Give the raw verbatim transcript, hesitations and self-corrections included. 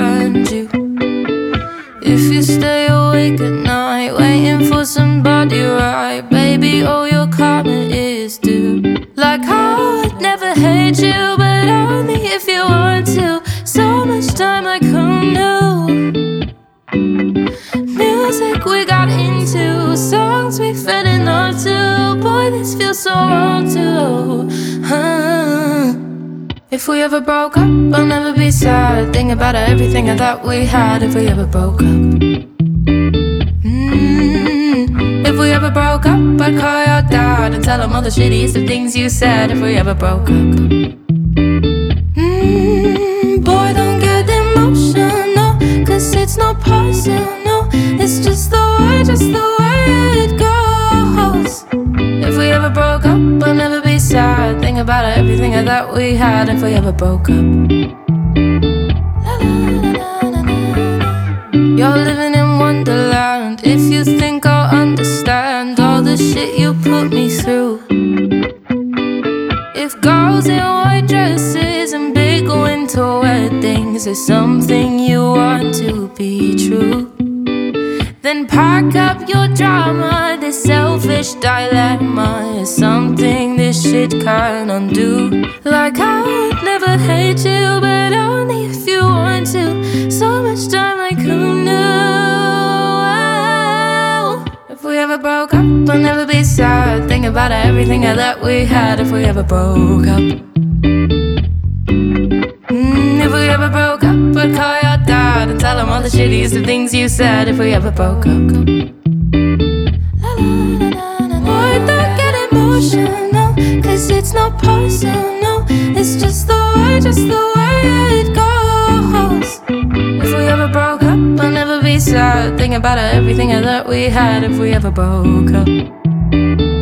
find you. If you stay awake at night, waiting for somebody right, baby, all your karma is due. Like I would never hate you, but only if you want to. So much time like who knew? Music we got into, songs we fell in love to. Boy, this feels so wrong too. huh. If we ever broke up, I'll never be sad. Think about everything I thought we had. If we ever broke up, mm. If we ever broke up, I'd call your dad and tell him all the shittiest of things you said. If we ever broke up, mm. Boy, don't get emotional, cause it's not personal. It's just the way, just the way it goes. If we ever broke up, I'll never be sad. Think about everything I thought we had. If we ever broke up, you're living in Wonderland. If you think I'll understand all the shit you put me through. If girls in white dresses and big winter weddings is something you want to be true, then pack up your drama. This selfish dilemma is something this shit can't undo. Like I would never hate you, but only if you want to. So much time like who knew? If we ever broke up, I'll never be sad. Think about everything I thought we had. If we ever broke up, mm, if we ever broke up, I'd call your dad and tell him all the shittiest of things you said. If we ever broke up, boy, don't get emotional, cause it's not personal. It's just the way, just the way it goes. If we ever broke up, I'll never be sad. Think about everything I thought we had. If we ever broke up.